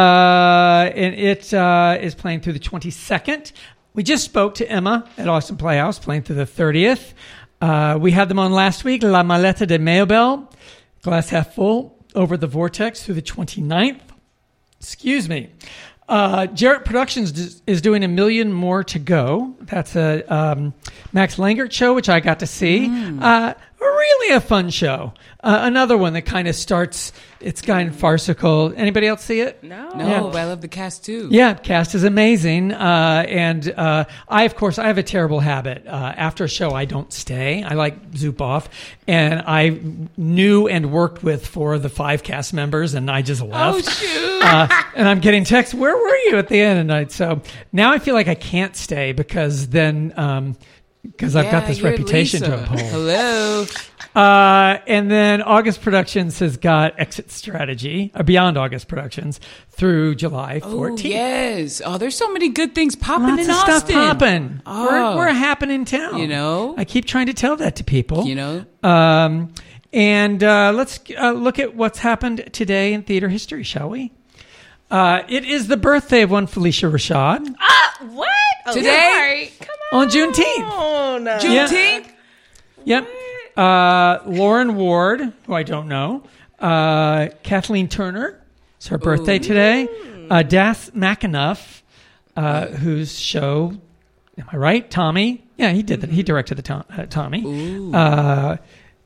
uh, and it uh, is playing through the twenty-second. We just spoke to Emma at Austin Playhouse, playing through the thirtieth. Uh, we had them on last week. La Maleta de Maybell, Glass Half Full, Over the Vortex through the twenty-ninth. Excuse me. Uh, Jarrett Productions d- is doing A Million More to Go. That's a um, Max Langert show, which I got to see. Uh, really a fun show. Uh, another one that kind of starts, it's kind of farcical. Anybody else see it? No. no, Yeah. but I love the cast too. Yeah, cast is amazing. Uh, and uh, I, of course, I have a terrible habit. Uh, after a show, I don't stay. I like zoop off. And I knew and worked with four of the five cast members, and I just Oh left. shoot! Uh, and I'm getting texts, where were you at the end of the night? So now I feel like I can't stay because then, um, because I've got Yeah, this you're reputation Lisa. to uphold. Hello. Uh, and then August Productions has got Exit Strategy, uh, Beyond August Productions, through July Oh fourteenth. yes. Oh, there's so many good things popping Lots in of Austin. stuff popping. Oh. We're, we're a happening town. You know? I keep trying to tell that to people. You know. Um, and uh, let's uh, look at what's happened today in theater history, shall we? Uh, it is the birthday of one Felicia Rashad What? Oh, Today? sorry. Come on Juneteenth. on. Juneteenth. Yep. Uh, Lauren Ward, who I don't know. Uh, Kathleen Turner. It's her birthday today. Uh, Das McAnuff, uh, whose show, am I right? Tommy. Yeah, he did that. He directed the Tom, uh, Tommy. Uh,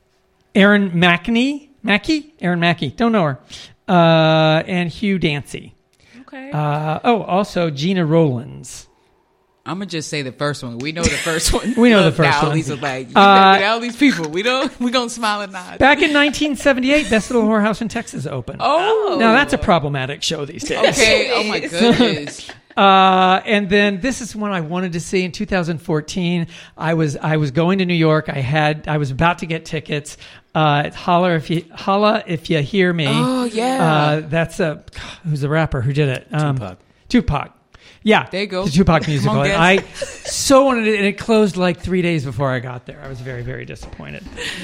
Aaron Mackney. Mackey? Aaron Mackey. Don't know her. Uh, and Hugh Dancy. Okay. Uh, oh, also Gina Rowlands. I'm gonna just say the first one. We know the first one. We know the Look, first now one. Lisa like you Uh, look at all these people. We don't. We gonna smile and nod. Back in nineteen seventy-eight, Best Little Whorehouse in Texas opened. Oh, Now that's a problematic show these days. okay. Oh my goodness. Uh, and then this is one I wanted to see in two thousand fourteen. I was I was going to New York. I had I was about to get tickets. Uh, it's holla if you holla if you hear me. Oh, yeah. Uh, that's a who's the rapper who did it? Um, Tupac. Tupac. Yeah, There you go. The Tupac Come musical. on, And guys. I so wanted it, and it closed like three days before I got there. I was very, very disappointed.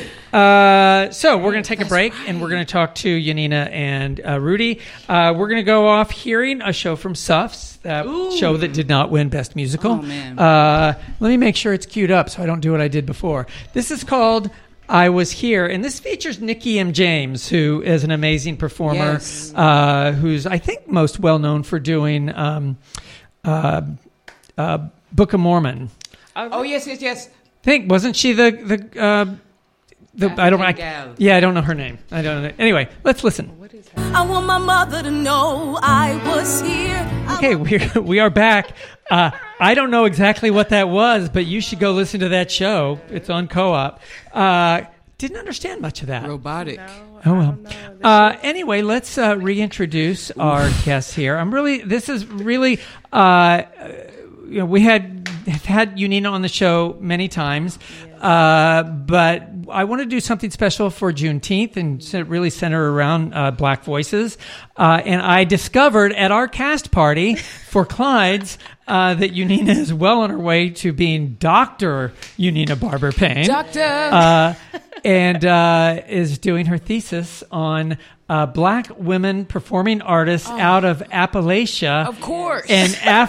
Uh, so we're going to take a break, and we're going to talk to Yanina and uh, Rudy. Uh, we're going to go off hearing a show from Suffs, that show that did not win Best Musical. Oh, man. Uh, let me make sure it's queued up so I don't do what I did before. This is called I Was Here, and this features Nikki M. James, who is an amazing performer, Yes. uh, who's, I think, most well known for doing um, uh, uh, Book of Mormon. Oh yes, yes, yes. I think, wasn't she the, the, uh, the I don't, I, African gal. yeah, I don't know her name. I don't know. Anyway, let's listen. I want my mother to know I was here. Okay, we're, we are back. Uh, I don't know exactly what that was, but you should go listen to that show. It's on Co-op. Uh, didn't understand much of that. Robotic. Oh well. Uh, anyway, let's uh, reintroduce our guests here. I'm really. This is really. Uh, you know, we had have had Yanina on the show many times, uh, but I want to do something special for Juneteenth and c- really center around uh, Black voices. Uh, and I discovered at our cast party for Clyde's uh, that Unina is well on her way to being Doctor Unina Barber Payne. Doctor! Uh, and uh, is doing her thesis on uh, Black women performing artists Oh. out of Appalachia. Of course. And Af-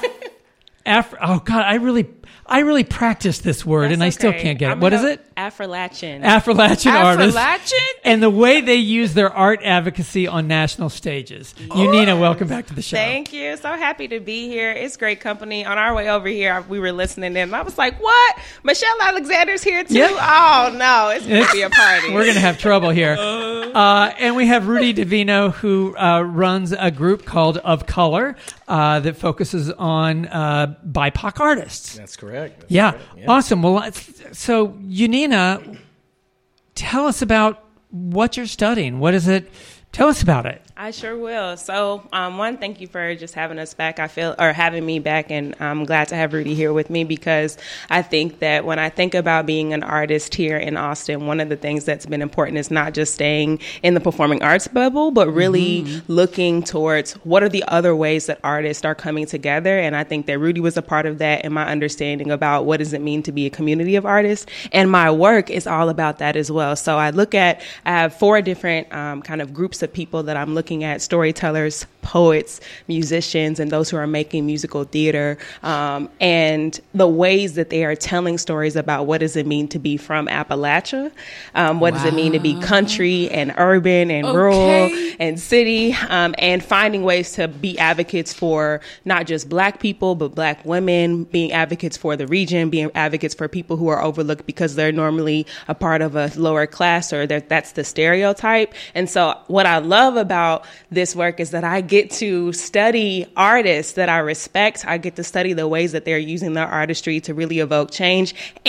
Af- oh, God, I really... I really practiced this word, That's and I still okay. can't get it. I'm What gonna- is it? Afro-Latin. Afro-Latin artists. Afro-Latin? And the way they use their art advocacy on national stages. Unina, welcome back to the show. Thank you. So happy to be here. It's great company. On our way over here, we were listening in, and I was like, what? Michelle Alexander's here, too? Yep. Oh, no. It's going to be a party. We're going to have trouble here. Uh, and we have Rudy Divino, who uh, runs a group called Of Color uh, that focuses on uh, B I P O C artists. That's correct. That's Yeah. correct. Awesome. Well, let's, so Unina, tell us about what you're studying. What is it? Tell us about it. I sure will. So, um, one, thank you for just having us back. I feel, or having me back, and I'm glad to have Rudy here with me because I think that when I think about being an artist here in Austin, one of the things that's been important is not just staying in the performing arts bubble, but really mm-hmm. looking towards what are the other ways that artists are coming together. And I think that Rudy was a part of that in my understanding about what does it mean to be a community of artists. And my work is all about that as well. So I look at, I have four different um, kind of groups of people that I'm looking at: storytellers, poets, musicians, and those who are making musical theater, um, and the ways that they are telling stories about what does it mean to be from Appalachia, um, what wow. does it mean to be country and urban and okay. rural and city, um, and finding ways to be advocates for not just Black people, but Black women, being advocates for the region, being advocates for people who are overlooked because they're normally a part of a lower class, or that's the stereotype. And so what I love about this work is that I get to study artists that I respect. I get to study the ways that they're using their artistry to really evoke change.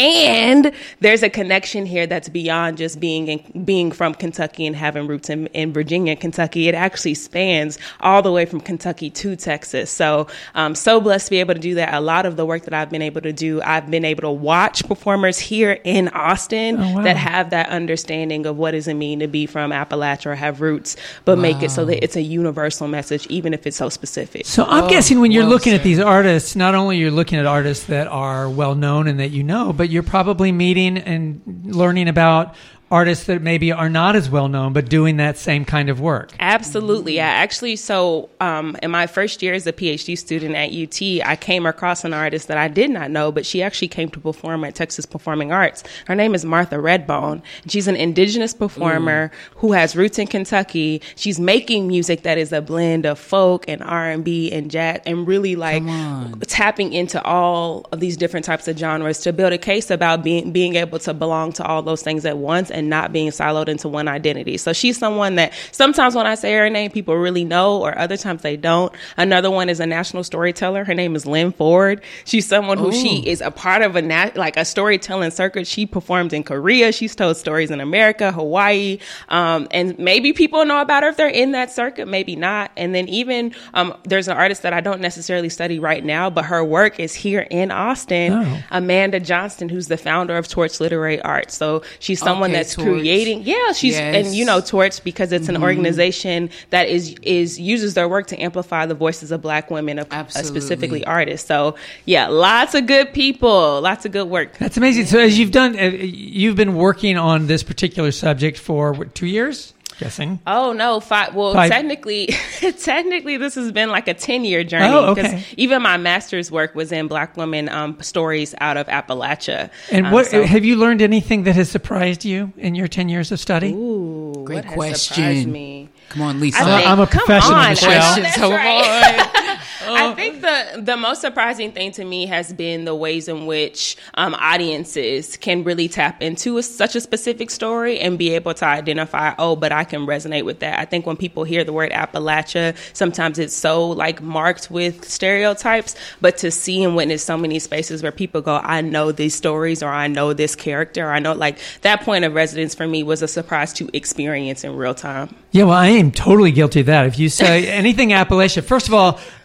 And there's a connection here that's beyond just being in, being from Kentucky and having roots in, in Virginia and Kentucky. It actually spans all the way from Kentucky to Texas. So I'm so blessed to be able to do that. A lot of the work that I've been able to do, I've been able to watch performers here in Austin oh, wow. that have that understanding of what does it mean to be from Appalachia or have roots, but wow. make it so that it's a universal message, even if it's so specific. So I'm oh, guessing when you're well looking said. at these artists, not only you're looking at artists that are well known and that you know, but you're probably meeting and learning about artists that maybe are not as well known, but doing that same kind of work. Absolutely. Yeah. Actually, so um, in my first year as a PhD student at U T, I came across an artist that I did not know, but she actually came to perform at Texas Performing Arts. Her name is Martha Redbone. She's an indigenous performer Ooh. who has roots in Kentucky. She's making music that is a blend of folk and R and B and jazz, and really like tapping into all of these different types of genres to build a case about being being able to belong to all those things at once and not being siloed into one identity. So she's someone that sometimes when I say her name, people really know, or other times they don't. Another one is a national storyteller. Her name is Lynn Ford. She's someone who Ooh. she is a part of a nat- like a storytelling circuit. She performed in Korea. She's told stories in America, Hawaii, um, and maybe people know about her if they're in that circuit, maybe not. And then even um, there's an artist that I don't necessarily study right now, but her work is here in Austin. Oh. Amanda Johnston, who's the founder of Torch Literary Arts. So she's someone okay. that's Torch. creating yeah she's yes. and you know Torch because it's an mm-hmm. organization that is is uses their work to amplify the voices of Black women, of uh, specifically artists. So yeah, lots of good people, lots of good work. That's amazing. So as you've done uh, you've been working on this particular subject for what, two years? Guessing. Oh no, five. Well, five. technically, technically, this has been like a ten-year journey. Oh, okay. Even my master's work was in Black women um, stories out of Appalachia. And um, what so, have you learned anything that has surprised you in your ten years of study? Ooh, great what question. Has surprised me? Come on, Lisa. I think, I'm a professional, on, Michelle. That's right. I think the the most surprising thing to me has been the ways in which um, audiences can really tap into a, such a specific story and be able to identify, oh, but I can resonate with that. I think when people hear the word Appalachia, sometimes it's so like marked with stereotypes, but to see and witness so many spaces where people go, I know these stories, or I know this character, or I know, like, that point of resonance for me was a surprise to experience in real time. Yeah, well, I am totally guilty of that. If you say anything Appalachia, first of all,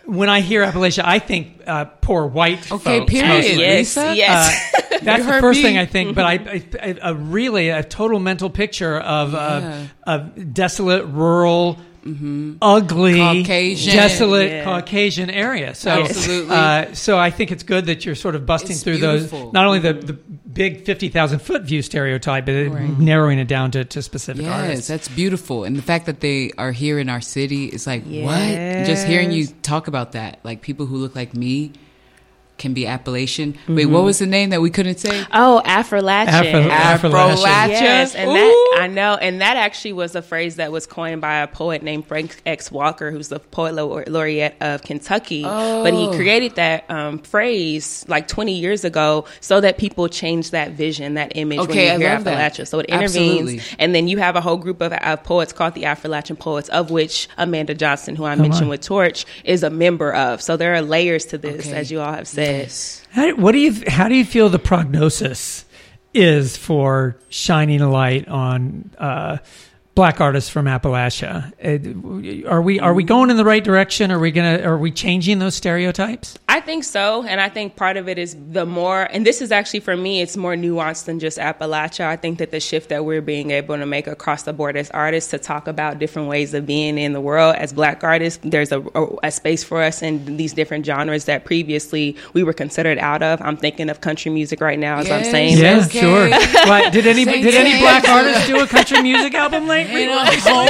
when I hear Appalachia, I think uh, poor white Okay, folks. period. mostly. Yes, Lisa? yes. Uh, that's You the heard first me. thing I think, but I, I, I a really a total mental picture of Yeah. uh, a desolate, rural, ugly, Caucasian. desolate Yeah. Caucasian area. So, Absolutely. uh, so I think it's good that you're sort of busting It's through beautiful. those. Not only the, the big fifty thousand foot view stereotype, but Right. narrowing it down to, to specific Yes, artists. that's beautiful. And the fact that they are here in our city is like, Yes. what? Just hearing you talk about that, like people who look like me can be Appalachian. Wait, what was the name that we couldn't say? Oh, Afro-Latin. Afro- Afro-Latin. Yes, and Ooh. that I know, and that actually was a phrase that was coined by a poet named Frank X. Walker, who's the poet laure- laureate of Kentucky. But he Oh. created that um, phrase like twenty years ago so that people change that vision, that image Okay, I when you hear love that. Appalachia. So it intervenes, Absolutely. and then you have a whole group of, of poets called the Afro-Latin poets, of which Amanda Johnson, who I mentioned with Torch, is a member of. So there are layers to this, Okay. as you all have said. Yes. How, what do you? How do you feel the prognosis is for shining a light on uh, Black artists from Appalachia? Uh, Are we are we going in the right direction? Are we gonna? Are we changing those stereotypes? I think so, and I think part of it is the more, and this is actually for me, it's more nuanced than just Appalachia. I think that the shift that we're being able to make across the board as artists to talk about different ways of being in the world as Black artists, there's a, a, a space for us in these different genres that previously we were considered out of. I'm thinking of country music right now as I'm Yes. saying Yeah, this. Okay. sure. Why, did any Say did any yes. Black artists do a country music album lately? Ain't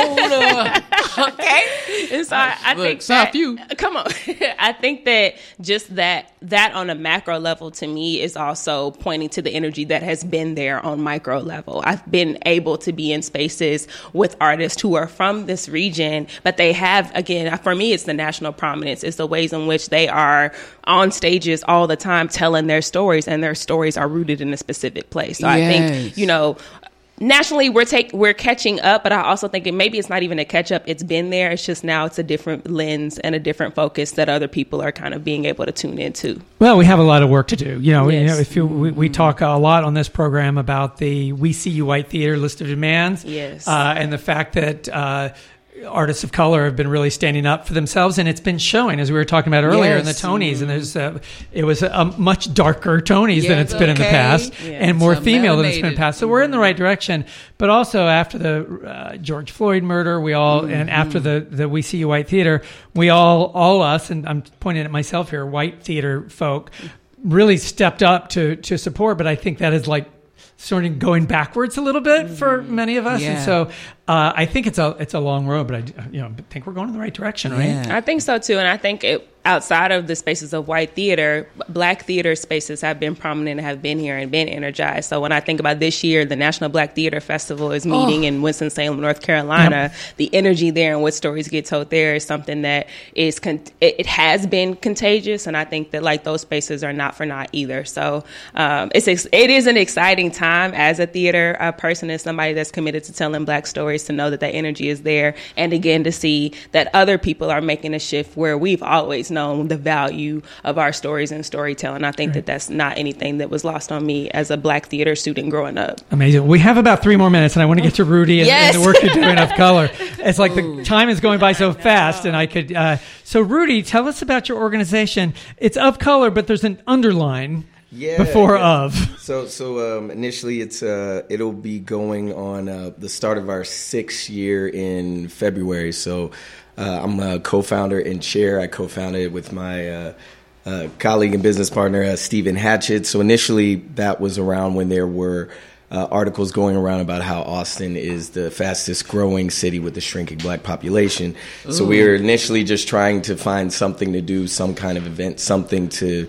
a hold up. Okay. And so I, I Look, think stop that, you. Come on. I think that just that that on a macro level to me is also pointing to the energy that has been there on micro level. I've been able to be in spaces with artists who are from this region, but they have, again, for me, it's the national prominence. It's the ways in which they are on stages all the time telling their stories, and their stories are rooted in a specific place. So I Yes. think, you know, nationally we're take we're catching up, but I also think it, maybe it's not even a catch up. It's been there. It's just now it's a different lens and a different focus that other people are kind of being able to tune into. Well, we have a lot of work to do. You know, you Yes. know if you, we, we talk a lot on this program about the We See You White Theater list of demands, Yes. uh, and the fact that uh, artists of color have been really standing up for themselves, and it's been showing, as we were talking about earlier in the Yes. Tonys. And there's uh, it was a, a much darker Tonys than Yes, it's been in the okay. past, Yeah. and more Some female than it's been in melanated. the past. So we're in the right direction. But also after the uh, George Floyd murder, we all, and after the, the We See You White Theater, we all, all us, and I'm pointing at myself here, white theater folk, really stepped up to to support. But I think that is like sort of going backwards a little bit for many of us, and Yeah. so uh, I think it's a it's a long road, but I you know think we're going in the right direction, right? Yeah. I think so too, and I think it, outside of the spaces of white theater, Black theater spaces have been prominent and have been here and been energized. So when I think about this year, the National Black Theater Festival is meeting Oh. in Winston-Salem, North Carolina. The energy there and what stories get told there is something that is con- it, it has been contagious, and I think that like those spaces are not for naught either. So um, it's ex- it is an exciting time as a theater uh, person and somebody that's committed to telling Black stories, to know that that energy is there, and again to see that other people are making a shift where we've always known the value of our stories and storytelling. I think that that's not anything that was lost on me as a Black theater student growing up. Amazing. We have about three more minutes, and I want to get to Rudy and, Yes. and the work you're doing of color. It's like the time is going by so fast, and I could. Uh, so, Rudy, tell us about your organization. It's Of Color, but there's an underline Yeah, before yeah. of. So, so um, initially, it's uh, it'll be going on uh, the start of our sixth year in February. So, uh, I'm a co-founder and chair. I co-founded it with my uh, uh, colleague and business partner, uh, Stephen Hatchett. So, initially, that was around when there were uh, articles going around about how Austin is the fastest growing city with the shrinking Black population. Ooh. So, we were initially just trying to find something to do, some kind of event, something to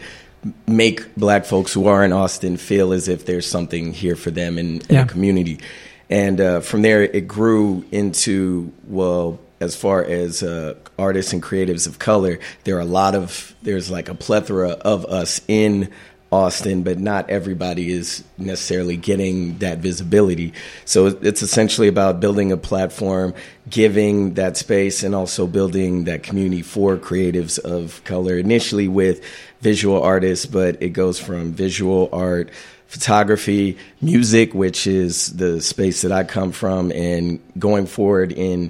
make Black folks who are in Austin feel as if there's something here for them in, in Yeah. the community. And uh, from there, it grew into, well, as far as uh, artists and creatives of color, there are a lot of, there's like a plethora of us in Austin, but not everybody is necessarily getting that visibility. So it's essentially about building a platform, giving that space, and also building that community for creatives of color, initially with visual artists, but it goes from visual art, photography, music, which is the space that I come from, and going forward in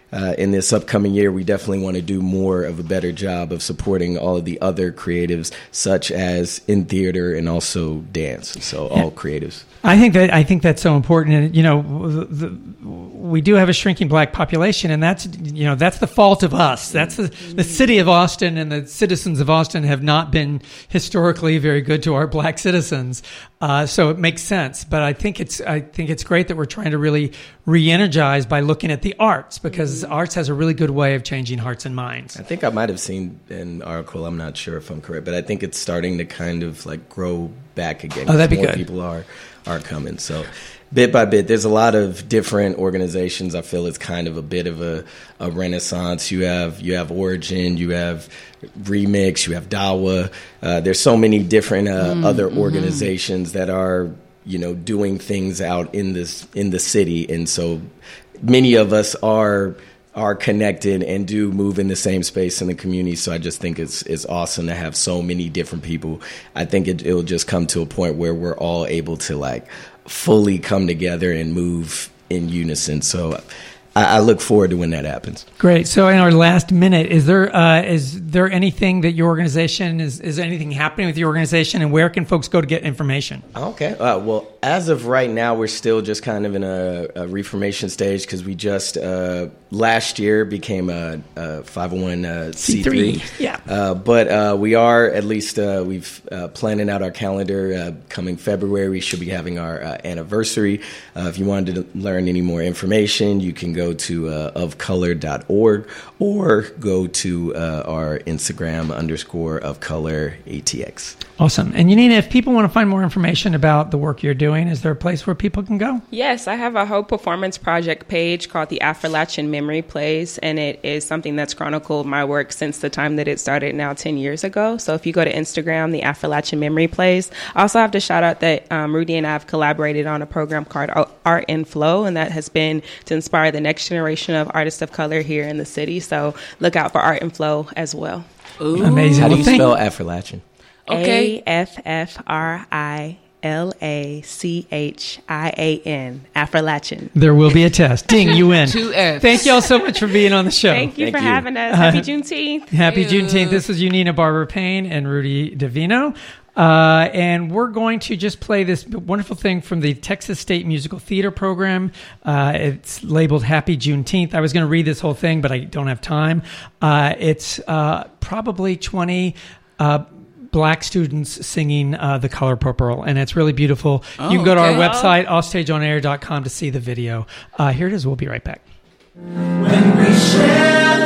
uh, in this upcoming year, we definitely want to do more of a better job of supporting all of the other creatives, such as in theater and also dance. So all creatives. I think that I think that's so important, and you know, the, the, we do have a shrinking black population, and that's you know that's the fault of us. That's the the city of Austin and the citizens of Austin have not been historically very good to our black citizens. Uh, so it makes sense, but I think it's I think it's great that we're trying to really re-energize by looking at the arts, because arts has a really good way of changing hearts and minds. I think I might have seen an article. I'm not sure if I'm correct, but I think it's starting to kind of like grow back again. Oh, that'd be more good. People are are coming. So bit by bit, there's a lot of different organizations. I feel it's kind of a bit of a, a renaissance. You have you have Origin, you have Remix, you have Dawa. Uh, there's so many different uh, mm, other organizations mm-hmm. that are, you know, doing things out in this in the city, and so many of us are are connected and do move in the same space in the community. So I just think it's it's awesome to have so many different people. I think it, it'll just come to a point where we're all able to like fully come together and move in unison. So I, I look forward to when that happens. Great. So in our last minute, is there uh, is there anything that your organization is is anything happening with your organization, and where can folks go to get information? Okay. Uh, well, as of right now, we're still just kind of in a, a reformation stage, because we just uh, last year became a, a five oh one c three. Yeah. Uh, but uh, we are at least uh, we've uh, planning out our calendar. Uh, coming February, we should be having our uh, anniversary. Uh, if you wanted to learn any more information, you can go to uh, of color dot org or go to uh, our Instagram underscore of color A T X. Awesome. And Yanina, if people want to find more information about the work you're doing, is there a place where people can go? Yes, I have a whole performance project page called the Afro-Latin Memory Plays, and it is something that's chronicled my work since the time that it started now ten years ago. So if you go to Instagram, the Afro-Latin Memory Plays. I also have to shout out that um, Rudy and I have collaborated on a program called Art in Flow, and that has been to inspire the next generation of artists of color here in the city. So look out for Art in Flow as well. Ooh. Amazing. How do you well, spell Afro-Latin? Okay. A F F R I L A C H I A N. Afro-Latin. There will be a test. Ding, you win. Two F's. Thank you all so much for being on the show. Thank you Thank for you. having us. Happy Juneteenth. Happy Hey-o. Juneteenth. This is Yanina Barber-Payne and Rudy Davino. Uh, and we're going to just play this wonderful thing from the Texas State Musical Theater program. Uh, it's labeled Happy Juneteenth. I was going to read this whole thing, but I don't have time. Uh, it's uh, probably twenty uh, black students singing uh, The Color Purple, and it's really beautiful. Oh, you can go to okay. our website, offstage on air dot com, to see the video. Uh, here it is. We'll be right back. When we share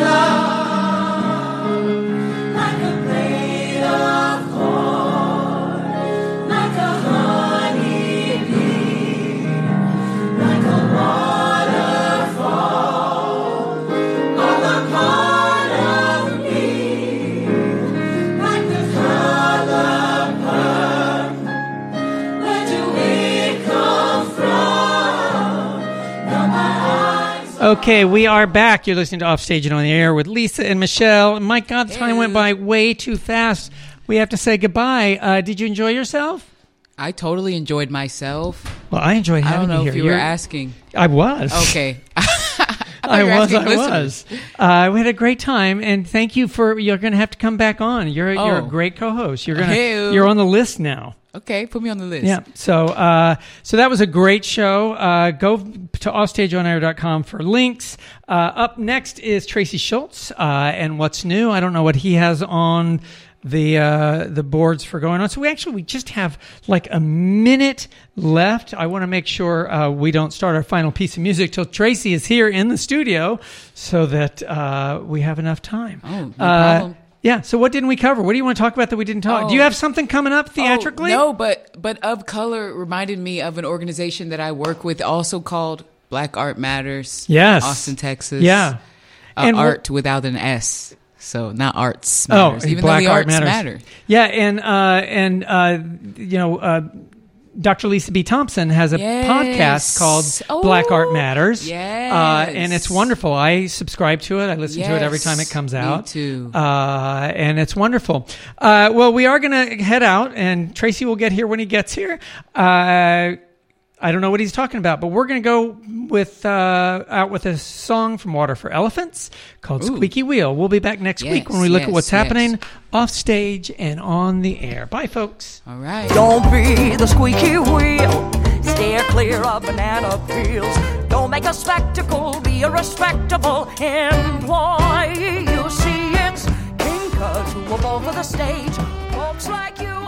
love like a blade of corn, like a honey bee, like a waterfall on the part of me, like the color purple. Where do we come from? From my eyes. Okay, we are back. You're listening to Offstage and on the Air with Lisa and Michelle. My God, the time went by way too fast. We have to say goodbye. Uh, did you enjoy yourself? I totally enjoyed myself. Well, I enjoyed I having don't know you if here. you were You're- asking. I was. Okay. I, thought I you were was. asking I listeners. was. Uh, we had a great time, and thank you for. You're going to have to come back on. You're you're a Oh. great co-host. You're gonna. Hey-o. You're on the list now. Okay, put me on the list. Yeah. So, uh, so that was a great show. Uh, go to offstage on air dot com for links. Uh, up next is Tracy Schultz, uh, and what's new. I don't know what he has on the uh, the boards for going on. So we actually we just have like a minute left. I want to make sure uh, we don't start our final piece of music till Tracy is here in the studio, so that uh, we have enough time. Oh, no Uh, problem. Yeah. So what didn't we cover? What do you want to talk about that we didn't talk? Oh. Do you have something coming up theatrically? Oh, no, but but Of Color reminded me of an organization that I work with, also called Black Art Matters. Yes. Austin, Texas. Yeah. Uh, And wh- art without an S. So not arts Oh, matters, even Black though the Art arts Matters. matter. Yeah, and uh, and uh, you know, uh, Doctor Lisa B. Thompson has a Yes. podcast called Oh, Black Art Matters. yes. uh, and it's wonderful. I subscribe to it. I listen to it every Yes, time it comes me out. too. Uh, and it's wonderful. Uh, well, we are going to head out, and Tracy will get here when he gets here. Uh, I don't know what he's talking about, but we're going to go with uh, out with a song from Water for Elephants called Ooh. Squeaky Wheel. We'll be back next Yes, week when we look at yes, what's yes. happening off stage and on the air. Bye, folks. All right. Don't be the squeaky wheel. Steer clear of banana peels. Don't make a spectacle. Be a respectable employee. You see, it's kinkers who evolve for the stage. Folks like you